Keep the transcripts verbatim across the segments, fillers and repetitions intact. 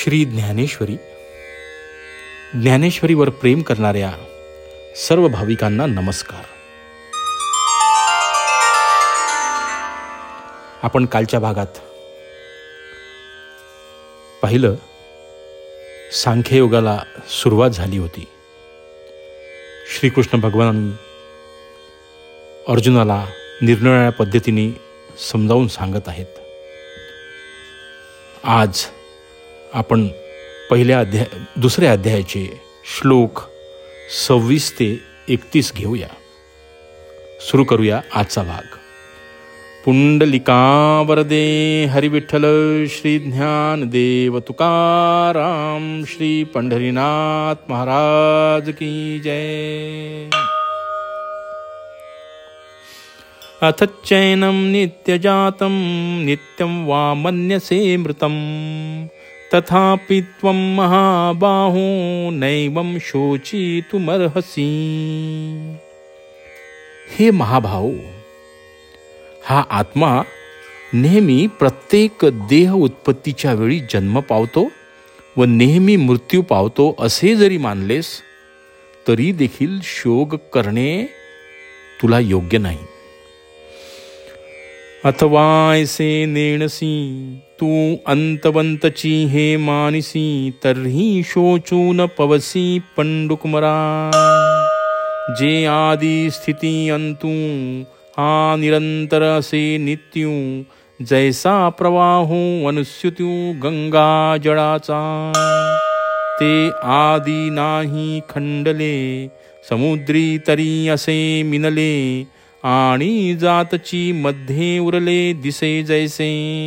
श्री ज्ञानेश्वरी. ज्ञानेश्वरीवर प्रेम करणाऱ्या सर्व भाविकांना नमस्कार. आपण कालच्या भागात पाहिलं, सांख्ययोगाला सुरुवात झाली होती. श्रीकृष्ण भगवानांनी अर्जुनाला निरनिराळ्या पद्धतीने समजावून सांगत आहेत. आज आपण पहिल्या अध्याय दुसऱ्या अध्यायाचे श्लोक सव्वीस ते एकतीस घेऊया. सुरू करूया आजचा भाग. पुंडलिका वरदे हरिविठ्ठल श्री ज्ञानदेव तुकाराम श्री पंढरीनाथ महाराज की जय. अथ चैनं नित्यजातं नित्यं वा मन्यसे मृतं तथापि त्वं महाबाहो नैवं शोचितुमर्हसि. हे महाभाव, हा आत्मा नेहमी प्रत्येक देह उत्पत्तीच्या वेळी जन्म पावतो व नेहमी मृत्यू पावतो असे जरी मानलेस तरी देखील शोक करणे तुला योग्य नाही. अथवा ऐसे नेणसी तू अंतवंतची हे मानिसी तर्ही शोचून पवसी पंडुकुमरा. जे आदि स्थिती अंतू हा निरंतर असे नित्यू जैसा प्रवाहो अनुस्युत्यू गंगा जळाचा. ते आदि नाही खंडले समुद्री तरी असे मिनले आणि जातची मध्ये उरले दिसे जैसे.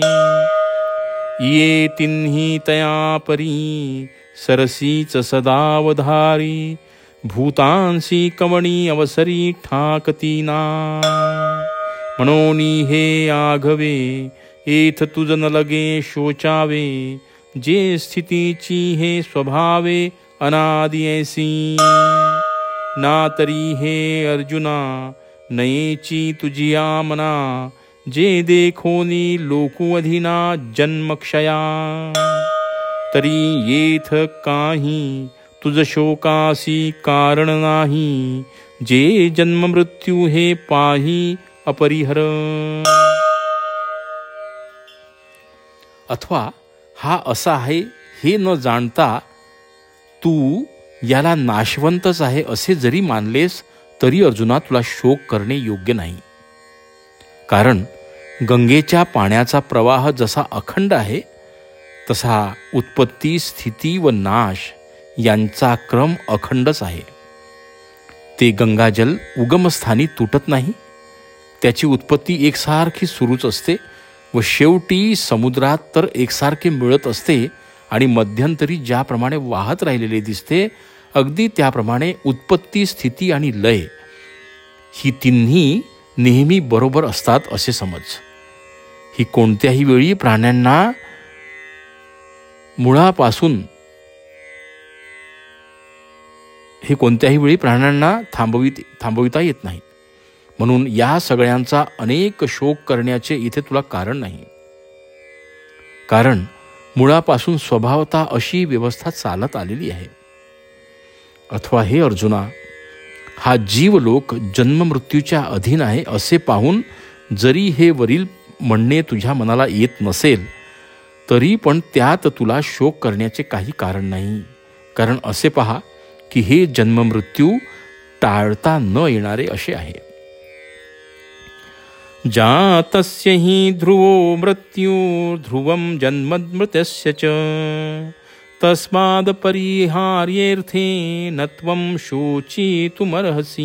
ये तिन्ही तया परी सरसीच सदावधारी भूतांसी कवणी अवसरी ठाकती ना. म्हणोनी हे आघवे एथ तुझ न लगे शोचावे. जे स्थितीची हे स्वभावे अनादि ऐसी. ना तरी हे अर्जुना नयेची तुझिया मना. जे देखोनी लोकू अधिना जन्मक्षया. तरी येथ काही तुझ शोकासी कारण नाही. जे जन्म मृत्यू हे पाही अपरिहर. अथवा हा असा आहे हे न जाणता तू याला नाशवंतच आहे असे जरी मानलेस तरी अर्जुना तुला शोक करणे योग्य नाही. कारण गंगेच्या पाण्याचा प्रवाह जसा अखंड आहे तसा उत्पत्ती स्थिती व नाश यांचा क्रम अखंडच आहे. ते गंगाजल उगमस्थानी तुटत नाही. त्याची उत्पत्ती एकसारखी सुरूच असते व शेवटी समुद्रात तर एकसारखे मिळत असते आणि मध्यंतरी ज्याप्रमाणे वाहत राहिलेले दिसते अगदी त्याप्रमाणे उत्पत्ती स्थिती आणि लय ही तिन्ही नेहमी बरोबर असतात असे समज. ही कोणत्याही वेळी प्राण्यांना मुळापासून हे कोणत्याही वेळी प्राण्यांना थांबवित थांबविता येत नाही. म्हणून या सगळ्यांचा अनेक शोक करण्याचे इथे तुला कारण नाही. कारण मुळापासून स्वभावतः अशी व्यवस्था चालत आलेली आहे. अथवा हे अर्जुना, हा जीवलोक जन्ममृत्यूच्या अधीन आहे असे पाहून जरी हे वरील म्हणणे तुझ्या मनाला येत नसेल तरी पण त्यात तुला शोक करण्याचे काही कारण नाही. कारण असे पहा की हे जन्ममृत्यू टाळता न येणारे असे आहे. जातस्य हि ध्रुवो मृत्यू ध्रुवं जन्ममृतस्य च तस्माद परिहार्येर्थे नत्वं शोचितुमर्हसि.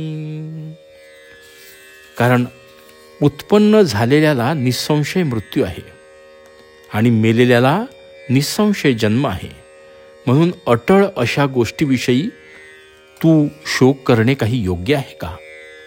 कारण उत्पन्न झालेल्याला निसंशय मृत्यू आहे आणि मेलेल्याला निसंशय जन्म आहे. म्हणून अटळ अशा गोष्टीविषयी तू शोक करणे काही योग्य आहे का.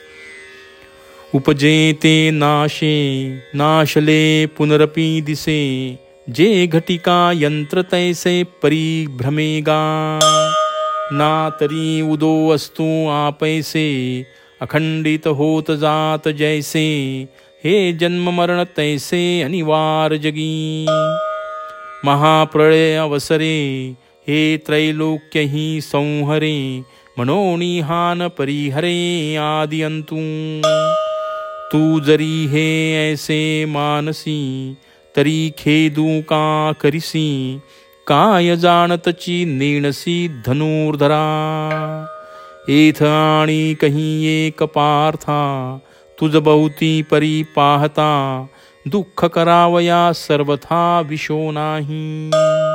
उपजेते नाशे नाशले पुनरपि दिसे. जे घटिका यंत्र तैसे परिभ्रमेगा. ना तरी उदो वस्तू आपैसे अखंडित होत जात जैसे. हे जन्म मरण तैसे अनिवार्य जगी. महाप्रळय अवसरे हे त्रैलोक्यहि संहरे मनोनिहान परिहरे आदियंतू तू जरी हे ऐसे मानसी तरी खेदू का करिसी काय जाणतची नेणसी धनुर्धरा एथ आणि कही एक पार्था तुझ बहुती परी पाहता दुःख करावया सर्वथा विशो नाही.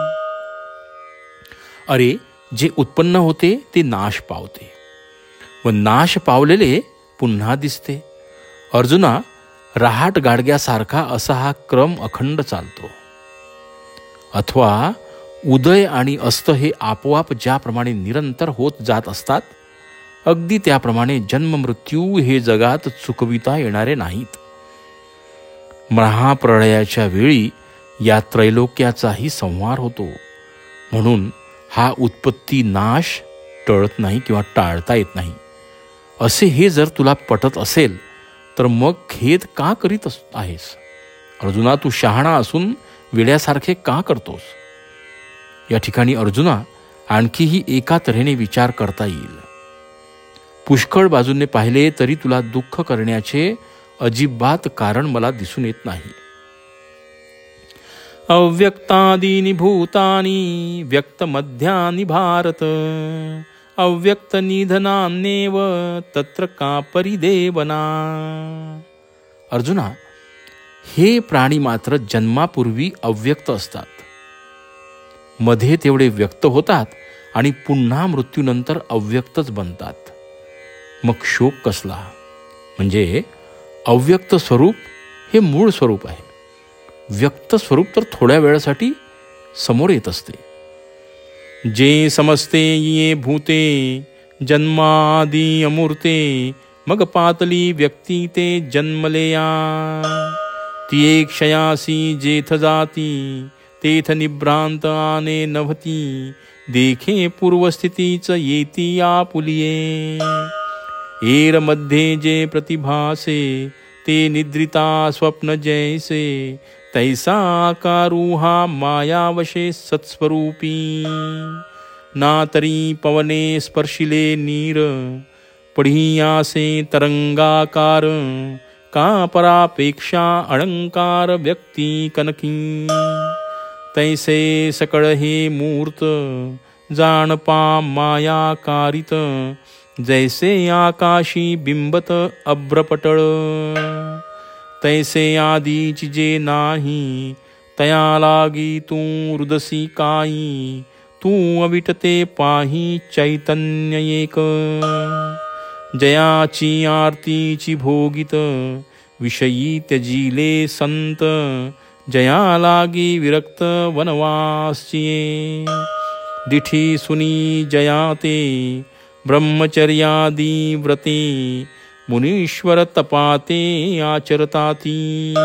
अरे जे उत्पन्न होते ते नाश पावते व नाश पावलेले पुन्हा दिसते. अर्जुना, रहाट गाडग्यासारखा असा हा क्रम अखंड चालतो. अथवा उदय आणि अस्त हे आपोआप ज्याप्रमाणे निरंतर होत जात असतात, अगदी त्याप्रमाणे जन्म मृत्यू हे जगात चुकविता येणारे नाहीत. महाप्रळयाच्या वेळी या त्रैलोक्याचाही संहार होतो. म्हणून हा उत्पत्ती नाश टळत नाही किंवा टाळता येत नाही. असे हे जर तुला पटत असेल तर मग खेद का करीत आहेस? अर्जुना, तू शहाणा असून वेड्यासारखे का करतोस? या ठिकाणी अर्जुना, आणखीही एका तऱ्हेने विचार करता येईल. पुष्कळ बाजूने पाहिले तरी तुला दुःख करण्याचे अजिबात कारण मला दिसून येत नाही. अव्यक्तादीनि भूतानि व्यक्तमध्यानि भारत अव्यक्त निधनान्येव तत्र का परिदेवना. अर्जुना, हे प्राणी मात्र जन्मापूर्वी अव्यक्त असतात, मध्ये तेवढे व्यक्त होतात आणि पुन्हा मृत्यूनंतर अव्यक्तच बनतात. मग शोक कसला? म्हणजे अव्यक्त स्वरूप हे मूळ स्वरूप आहे. व्यक्त स्वरूप तर थोड्या वेळासाठी समोर येत असते. जे समजते ये भूते जन्मादी अमूर्ते मग पातली व्यक्ती ते जन्मलेया ती एक क्षयासी जेथ जाती तेथ निभ्रांत आने नभती देखे पूर्वस्थितीच येती आपुलिये एर मध्ये जे प्रतिभासे ते निद्रिता स्वप्न जैसे तैसा आकारूहा मायावशे सत्स्वरूपी ना तरी पवने स्पर्शिले नीर पढियासे तरंगाकार का परापेक्षा अलंकार व्यक्ती कनकी तैसे सकळ हे मूर्त जाणपा मायाकारित जैसे आकाशी बिंबत अभ्रपटळ तैसे आदीची जे नाही तया लागी तू रुदसी काई तू अविटते पाही चैतन्य एक जयाची आरतीची भोगित विषयी त्यजिले संत जया लागी विरक्त वनवासिये दिठी सुनी जयाते ब्रह्मचर्यादी व्रते मुनीश्वर तपाते आचरताती.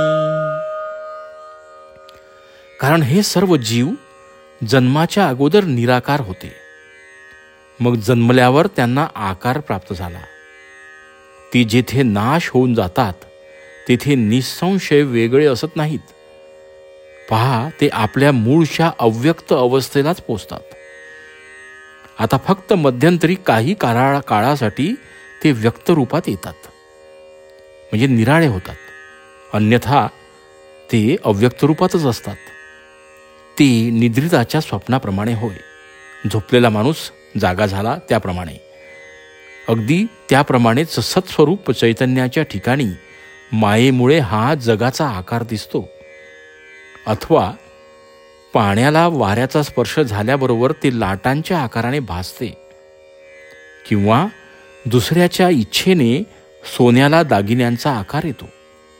कारण हे सर्व जीव जन्माच्या अगोदर निराकार होते. मग जन्मल्यावर त्यांना आकार प्राप्त झाला. ती जेथे नाश होऊन जातात तेथे निसंशय वेगळे असत नाहीत. पहा, ते आपल्या मूळच्या अव्यक्त अवस्थेलाच पोचतात. आता फक्त मध्यंतरी काही काळा काळासाठी ते व्यक्त रूपात येतात, म्हणजे निराळे होतात. अन्यथा ते अव्यक्त रूपातच असतात. ते निद्रिताच्या स्वप्नाप्रमाणे होय. झोपलेला माणूस जागा झाला त्याप्रमाणे, अगदी त्याप्रमाणेच सत्स्वरूप चैतन्याच्या ठिकाणी मायेमुळे हा जगाचा आकार दिसतो. अथवा पाण्याला वाऱ्याचा स्पर्श झाल्याबरोबर ते लाटांच्या आकाराने भासते, किंवा दुसऱ्याच्या इच्छेने सोन्याला दागिन्यांचा आकार येतो.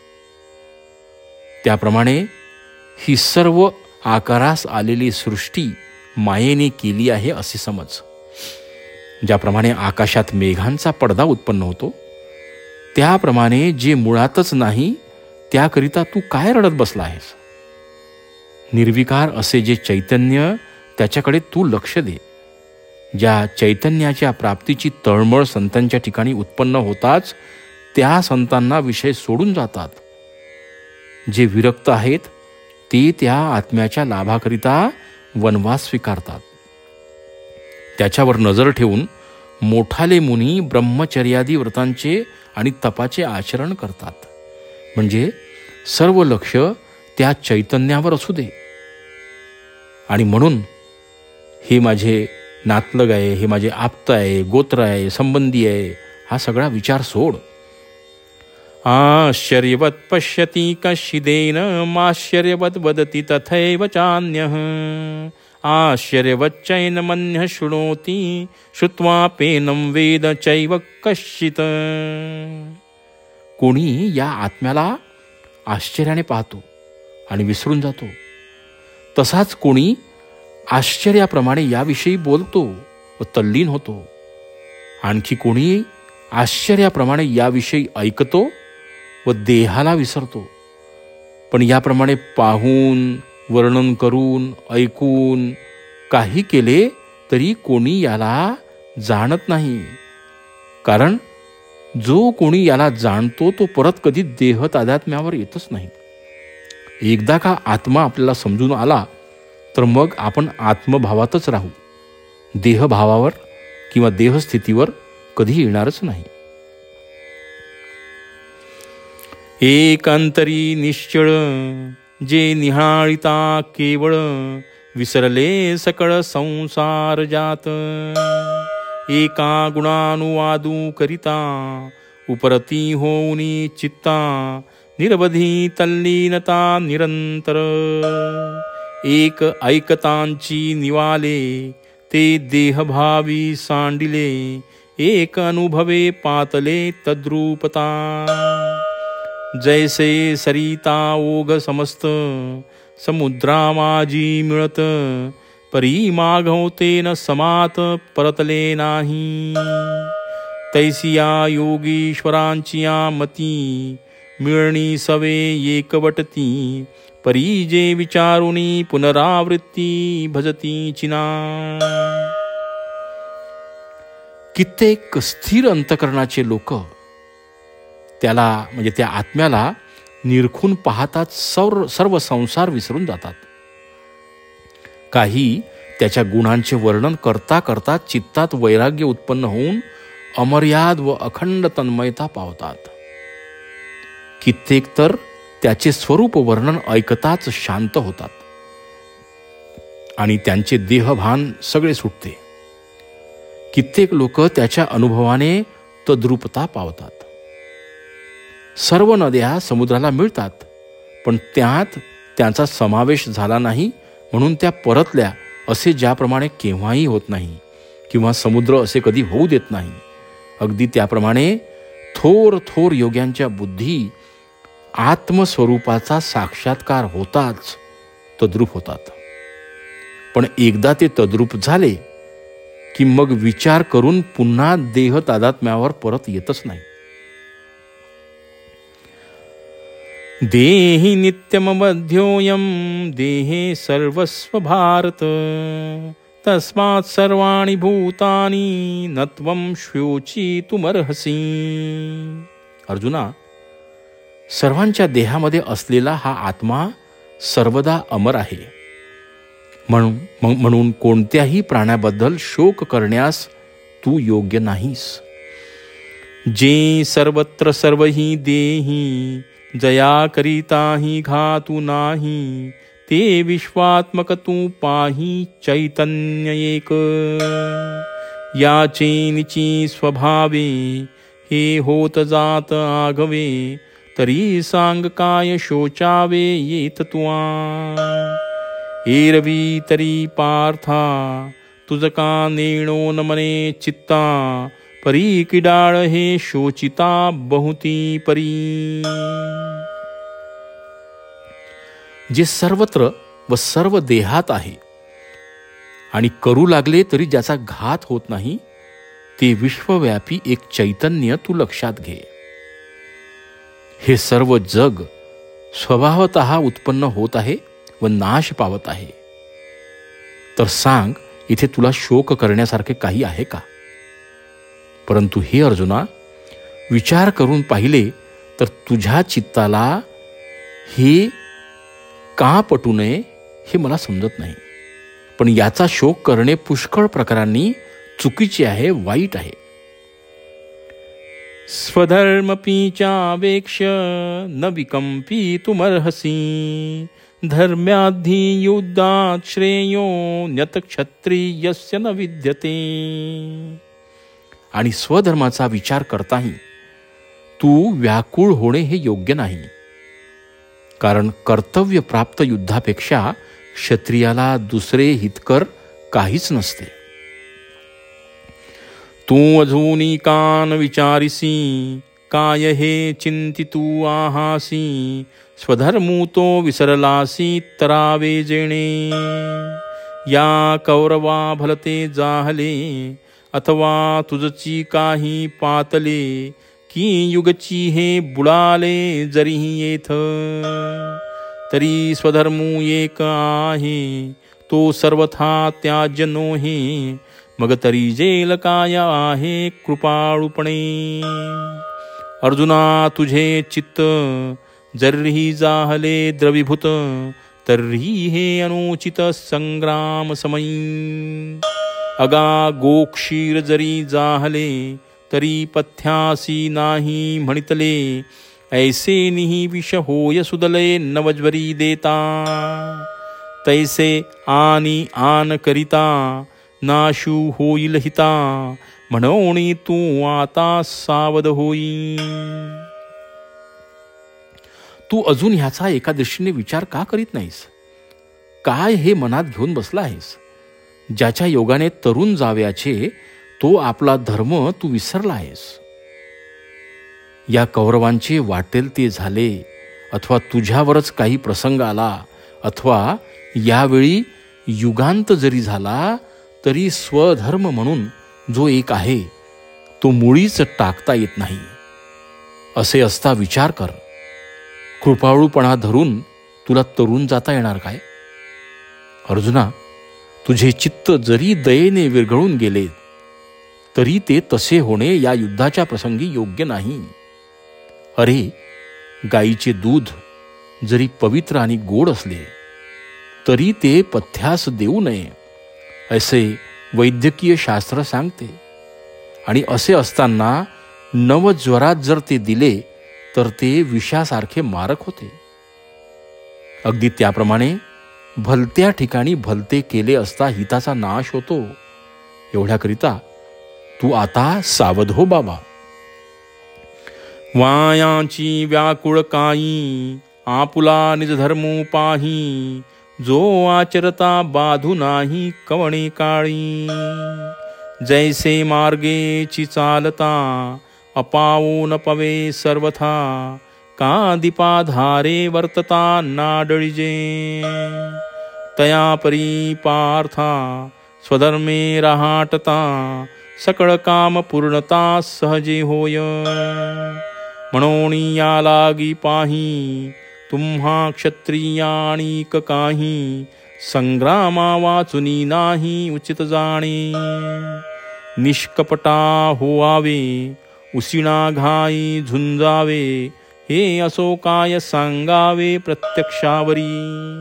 त्याप्रमाणे ही सर्व आकारास आलेली सृष्टी मायेने केली आहे असे समज. ज्याप्रमाणे आकाशात मेघांचा पडदा उत्पन्न होतो, त्याप्रमाणे जे मुळातच नाही त्याकरिता तू काय रडत बसला आहेस? निर्विकार असे जे चैतन्य, त्याच्याकडे तू लक्ष दे. ज्या चैतन्याच्या प्राप्तीची तळमळ संतांच्या ठिकाणी उत्पन्न होताच त्या संतांना विषय सोडून जातात. जे विरक्त आहेत ते त्या आत्म्याच्या लाभाकरिता वनवास स्वीकारतात. त्याच्यावर नजर ठेवून मोठाले मुनी ब्रह्मचर्यादी व्रतांचे आणि तपाचे आचरण करतात. म्हणजे सर्व लक्ष त्या चैतन्यावर असू दे. आणि म्हणून हे माझे नातलग आहे, हे माझे आप्त आहे, गोत्र आहे, संबंधी आहे, हा सगळा विचार सोड. आश्चर्यवत पश्यति कश्चिदेन माश्चर्यवत वदति तथैव चान्यः आश्चर्यवच्चैन मन्यः शृणोति श्रुत्वापेनं वेद चैव कश्चित्. कोणी या आत्म्याला आश्चर्याने पाहतो आणि विसरून जातो, तसाच कोणी आश्चर्याप्रमाणे याविषयी बोलतो व तल्लीन होतो. आणखी कोणी आश्चर्याप्रमाणे याविषयी ऐकतो व देहाला विसरतो. पण याप्रमाणे पाहून, वर्णन करून, ऐकून काही केले तरी कोणी याला जाणत नाही. कारण जो कोणी याला जाणतो तो परत कधी देह तादात्म्यावर येतच नाही. एकदा का आत्मा आपल्याला समजून आला तर मग आपण आत्मभावातच राहू, देहभावावर किंवा देहस्थितीवर कधी येणारच नाही. एक अंतरी निश्चळ जे निहाळिता केवळ विसरले सकळ संसार जात. एका गुणानुवादू करिता उपरती होऊनी चित्ता निरवधी तल्लीनता निरंतर. एक ऐकतांची निवाले ते देहभावी सांडिले एक अनुभवे पातले तद्रूपता. जैसे सरिता ओघ समस्त समुद्रामाजी मिळत परी मागवते न समात परतले नाही. तैसिया योगीश्वरांचिया मती मिळणी सवे एकवटती परी जे विचारुनी पुनरावृत्ती भजती चिना. कित्येक स्थिर अंतकरणाचे लोक त्याला म्हणजे त्या आत्म्याला निरखून पाहताच सर्व सर्व संसार विसरून जातात. काही त्याच्या गुणांचे वर्णन करता करता चित्तात वैराग्य उत्पन्न होऊन अमर्याद व अखंड तन्मयता पावतात. कित्येक तर त्याचे स्वरूप वर्णन ऐकताच शांत होतात आणि त्यांचे देहभान सगळे सुटते. कित्येक लोक त्याच्या अनुभवाने तद्रूपता पावतात. सर्व नद्या समुद्राला मिळतात, पण त्यात त्यांचा समावेश झाला नाही म्हणून त्या परतल्या असे ज्याप्रमाणे केव्हाही होत नाही किंवा समुद्र असे कधी होऊ देत नाही, अगदी त्याप्रमाणे थोर थोर योग्यांच्या बुद्धी आत्मस्वरूपाचा साक्षात्कार होताच तद्रूप होतात. पण एकदा ते तद्रूप झाले की मग विचार करून पुन्हा देह तादात्म्यावर परत येतच नाही. देहि नित्यमबध्योऽयं देहे सर्वस्व भारत तस्मात् सर्वाणि भूतानि न त्वं शोचितुमर्हसि. अर्जुना, सर्वांच्या देहामध्ये असलेला हा आत्मा सर्वदा अमर आहे. म्हणून म्हणून कोणत्याही प्राण्याबद्दल शोक करण्यास तू योग्य नाहीस. जे सर्वत्र सर्वही देही जया करिताही घातू नाही ते विश्वात्मक तू पाही चैतन्य एक. याचे निची स्वभावे हे होत जात आगवे तरी सांग काय शोचावे येत तुआ. एरवी तरी पार्था तुझ का नेणो न मने चित्ता परी किडाळ हे शोचिता बहुती परी. जे सर्वत्र व सर्व देहात आहे आणि करू लागले तरी ज्याचा घात होत नाही ते विश्वव्यापी एक चैतन्य तू लक्षात घे. हे सर्व जग स्वभावतः उत्पन्न होत आहे व नाश पावत आहे. तर सांग, इथे तुला शोक करण्यासारखे काही आहे का? परंतु हे अर्जुना, विचार करून पाहिले तर तुझ्या चित्ताला हे का पटू नये हे मला समजत नाही. पण याचा शोक करणे पुष्कळ प्रकारांनी चुकीचे आहे, वाईट आहे. स्वधर्मपीचावेक्ष्य न विकंपितुमर्हसि धर्म्याद्धि युद्धात् श्रेयो न्यत क्षत्रियस्य न विद्यते. आणि स्वधर्माचा विचार करताही तू व्याकुळ होणे हे योग्य नाही, कारण कर्तव्य प्राप्त युद्धापेक्षा क्षत्रियाला दुसरे हितकर काहीच नसते. तू अजूनी कान विचारिसी काय हे चिंतितू आहासी स्वधर्मू तो विसरलासी तरावे जेणे. या कौरवा भलते जाहले अथवा तुझची काही पातले की युगची हे बुडाले जरीही येथ. तरी स्वधर्मू एक आहे तो सर्वथा त्याज्य नोहे मग तरी जेल काय आहे कृपाळूपणे. अर्जुना तुझे चित्त जरीही जाहले द्रवीभूत तरी हे अनुचित संग्राम समयी. अगा गोक्षीर जरी जाहले तरी पथ्यासी नाही म्हणितले ऐसे निही विष होय सुदले नवज्वरी देता. तैसे आनी आन करिता नाशू होईल हिता म्हणोनी तू आता सावध होई. तू अजून ह्याचा एका दृष्टीने विचार का करीत नाहीस? काय हे मनात घेऊन बसला आहेस? ज्याच्या योगाने तरुण जाव्याचे तो आपला धर्म तू विसरला आहेस. या कौरवांचे वाटेल ते झाले अथवा तुझ्यावरच काही प्रसंग आला अथवा यावेळी युगांत जरी झाला तरी स्वधर्म म्हणून जो एक आहे तो मुळीच टाकता येत नाही. असे असता विचार कर, कृपाळूपणा धरून तुला तरुण जाता येणार काय? अर्जुना, तुझे चित्त जरी दयेने विरघळून गेले तरी ते तसे होणे या युद्धाच्या प्रसंगी योग्य नाही. अरे, गाईचे दूध जरी पवित्र आणि गोड असले तरी ते पथ्यास देऊ नये असे वैद्यकीय शास्त्र सांगते. आणि असे असताना नवज्वरात जर ते दिले तर ते विषासारखे मारक होते. अगदी त्याप्रमाणे भलत्या ठिकाणी भलते केले असता हिताचा नाश होतो. एवढ्याकरिता तू आता सावध हो बाबा. वायाची व्याकुळ काई आपुला निज धर्मो पाही जो आचरता बाधू नाही कवणे काळी. जैसे मार्गेची चालता अपावो न पवे सर्वथा का दीपाधारे वर्तता नाडळिजे. तया परी पार्था स्वधर्मे रहाटता सकळ काम पूर्णता सहजे होय. म्हणोनी या लागी पाही तुम्हा क्षत्रियाणिक काही संग्रामा वाचुनी नाही उचित जाणे. निष्कपटा होवावे उसिणा घाई झुंजावे हे असो काय सांगावे प्रत्यक्षावरी.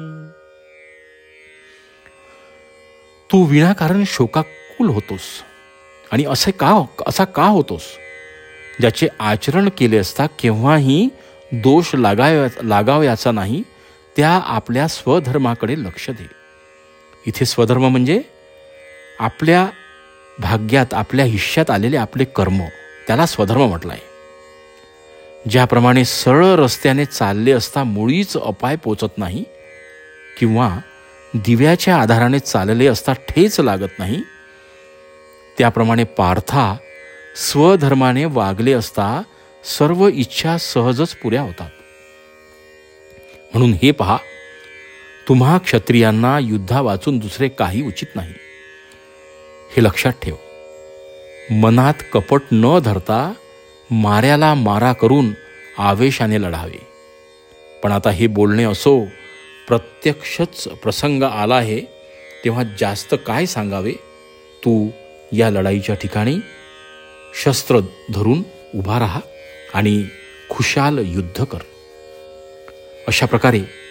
तू विनाकारण शोकाकुल होतोस. आणि असे का असा का होतोस? ज्याचे आचरण केले असता केव्हाही दोष लागाव्या लागावयाचा नाही त्या आपल्या स्वधर्माकडे लक्ष दे. इथे स्वधर्म म्हणजे आपल्या भाग्यात आपल्या हिश्यात आलेले आपले कर्म, त्याला स्वधर्म म्हटलाय. ज्याप्रमाणे सरळ रस्त्याने चालले असता मुळीच अपाय पोचत नाही किंवा दिव्याच्या आधाराने चालले असता ठेच लागत नाही, त्याप्रमाणे पार्था स्वधर्माने वागले असता सर्व इच्छा सहजच पुऱ्या होतात. म्हणून हे पहा, तुम्हा क्षत्रियांना युद्धा वाचून दुसरे काही उचित नाही. हे लक्षात ठेव. मनात कपट न धरता माऱ्याला मारा करून आवेशाने लढावे. पण आता हे बोलणे असो, प्रत्यक्षच प्रसंग आला आहे तेव्हा जास्त काय सांगावे. तू या लढाईच्या ठिकाणी शस्त्र धरून उभा राहा आणि खुशाल युद्ध कर. अशा प्रकारे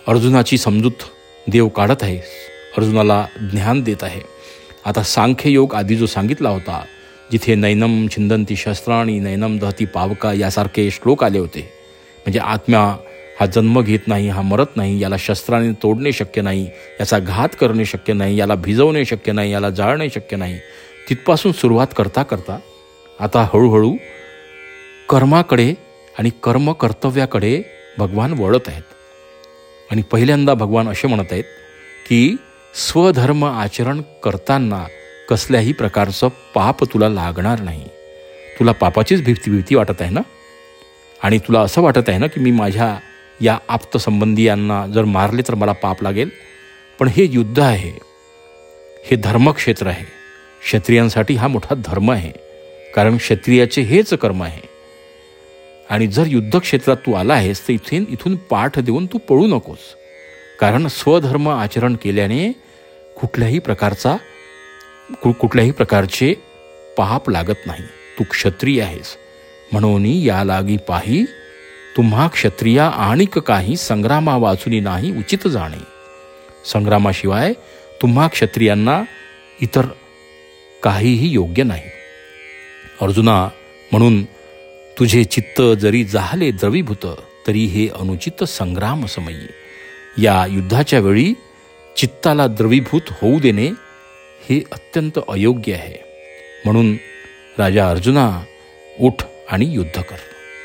अर्जुनाची समजूत देव काढत आहे, अर्जुनाला ज्ञान देत आहे. आता सांख्ययोग आधी जो सांगितला होता, जिथे नैनम छिंदंती शस्त्राणी नैनम दहती पावका यासारखे श्लोक आले होते, म्हणजे आत्मा हा जन्म घेत नाही, हा मरत नाही, याला शस्त्राने तोडणे शक्य नाही, याचा घात करणे शक्य नाही, याला भिजवणे शक्य नाही, याला जाळणे शक्य नाही. तिथपासून सुरुवात करता करता आता हळूहळू कर्माकडे आणि कर्म कर्तव्याकडे भगवान वळत आहेत. आणि पहिल्यांदा भगवान असे म्हणत आहेत की स्वधर्म आचरण करताना कसल्याही प्रकारचं पाप तुला लागणार नाही. तुला पापाचीच भीती भीती वाटत आहे ना, आणि तुला असं वाटत आहे ना की मी माझ्या या आप्तसंबंधीयांना जर मारले तर मला पाप लागेल. पण हे युद्ध आहे, हे धर्मक्षेत्र आहे. क्षत्रियांसाठी हा मोठा धर्म आहे, कारण क्षत्रियाचे हेच कर्म आहे. आणि जर युद्धक्षेत्रात तू आला आहेस तर इथून इथून पाठ देऊन तू पळू नकोस, कारण स्वधर्म आचरण केल्याने कुठल्याही प्रकारचा कु कुठल्याही प्रकारचे पाप लागत नाही. तू क्षत्रिय आहेस, म्हणून या लागी पाही तुम्हा क्षत्रिया आणिक काही संग्रामा वाचुनी नाही उचित जाणे. संग्रामाशिवाय तुम्हा क्षत्रियांना इतर काहीही योग्य नाही. अर्जुना, म्हणून तुझे चित्त जरी जाहले द्रवीभूत तरी हे अनुचित संग्राम समयी. या युद्धाच्या वेळी चित्ताला द्रवीभूत होऊ देणे हे अत्यंत अयोग्य आहे. म्हणून राजा अर्जुना, उठ आणि युद्ध कर.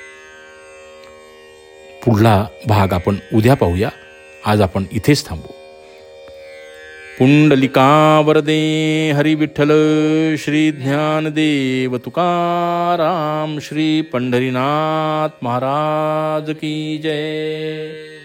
पुढला भाग आपण उद्या पाहूया. आज आपण इथेच थांबू. पुंडलिका वरदे हरी विठ्ठल श्री ज्ञानदेव तुकाराम श्री पंढरीनाथ महाराज की जय.